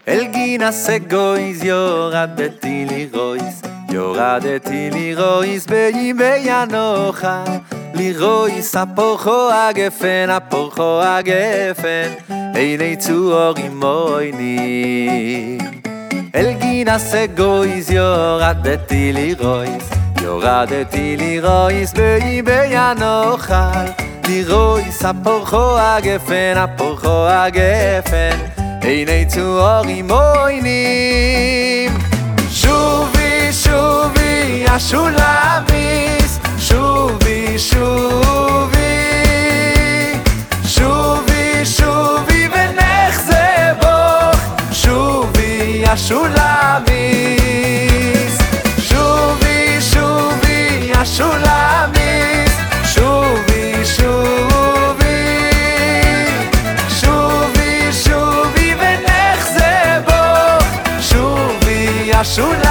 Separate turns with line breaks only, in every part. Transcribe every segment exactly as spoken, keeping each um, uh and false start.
אל גינת הגויז יורדתי לירויס, יורדתי לירויס בימי הנוחה, לירויס הפורחו הגפן, הפורחו הגפן, עיני צהורים עוינים. אל גינת הגויז יורדתי לירויס, יורדתי לירויס בימי הנוחה, לירויס הפורחו הגפן, הפורחו הגפן, עיני צהורים עוינים. שובי שובי השולמיס, שובי שובי, שובי שובי ונחזה בוך, שובי השולמיס, שובי שובי השולמיס, שובי שובי, שובי שובי ונחזה בוך, שובי השולמיס.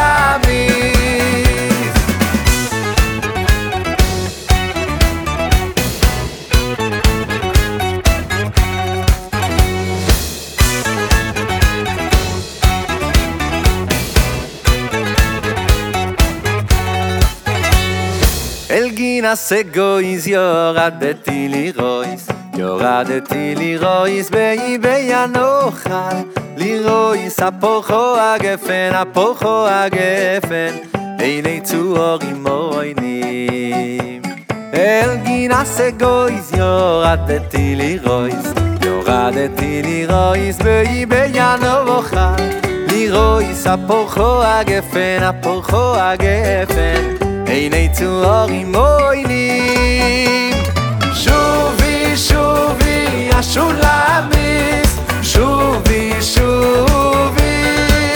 אל גינת הגויז יורדתי לירויס, יורדתי לירויס בימי הנוחה, לירויס הפורחו הגפן, הפורחו הגפן, עיני צהורים עוינים. אל גינת הגויז יורדתי לירויס, יורדתי לירויס בימי הנוחה, לירויס הפורחו הגפן, הפורחו הגפן, עיני צהורים עוינים. שובי שובי השולמיס, שובי שובי,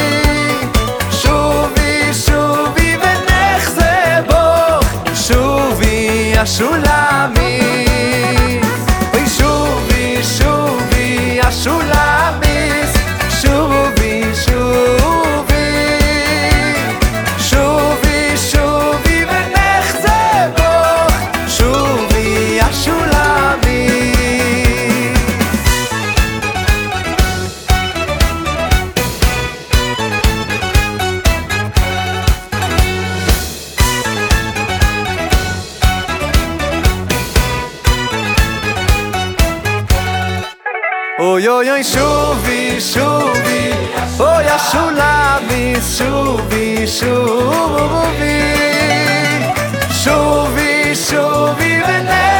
שובי שובי ונחזה בוך, שובי השולמיס, שובי שובי השולמיס, שובי שובי, שובי שובי ונחזה בוך, שובי השולמיס. אוי אוי אוי שובי שובי, אוי השולמיס, שובי שובי, שובי שובי ונ